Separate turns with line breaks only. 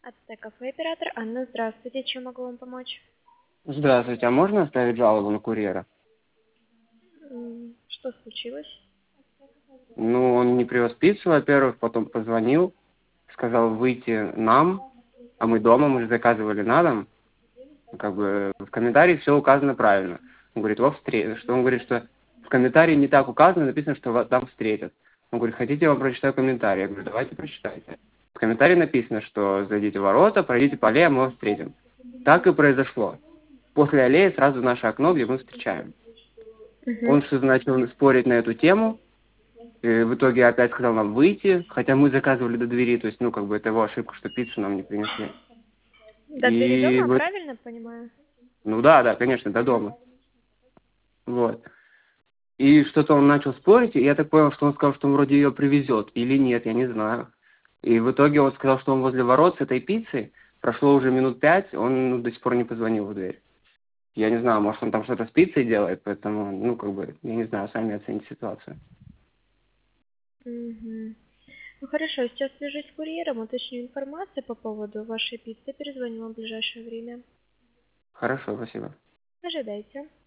АТТ кафе оператор Анна, здравствуйте, чем могу вам помочь?
Здравствуйте, а можно оставить жалобу на курьера?
Что случилось?
Ну, он не привез пиццу, во-первых, потом позвонил, сказал выйти нам, а мы дома, мы же заказывали на дом. Как бы в комментарии все указано правильно. Он говорит, что он говорит, что в комментарии не так указано, написано, что вас там встретят. Он говорит, хотите, я вам прочитаю комментарий? Я говорю, давайте прочитайте. В комментарии написано, что зайдите в ворота, пройдите по аллее, мы вас встретим. Так и произошло. После аллеи сразу наше окно, где мы встречаем.
Угу.
Он что-то начал спорить на эту тему. И в итоге опять сказал нам выйти, хотя мы заказывали до двери, то есть, ну, как бы это его ошибка, что пиццу нам не принесли.
До двери
И
дома,
вот,
правильно понимаю?
ну да, конечно, до дома. Вот. И что-то он начал спорить, и я так понял, что он сказал, что он вроде ее привезет, или нет, я не знаю. И в итоге он сказал, что он возле ворот с этой пиццей, прошло уже минут 5, он до сих пор не позвонил в дверь. Я не знаю, может он там что-то с пиццей делает, поэтому, ну, как бы, я не знаю, сами оцените ситуацию.
Угу. Ну хорошо, сейчас свяжусь с курьером, уточню информацию по поводу вашей пиццы, перезвоню вам в ближайшее время.
Хорошо, спасибо.
Ожидайте.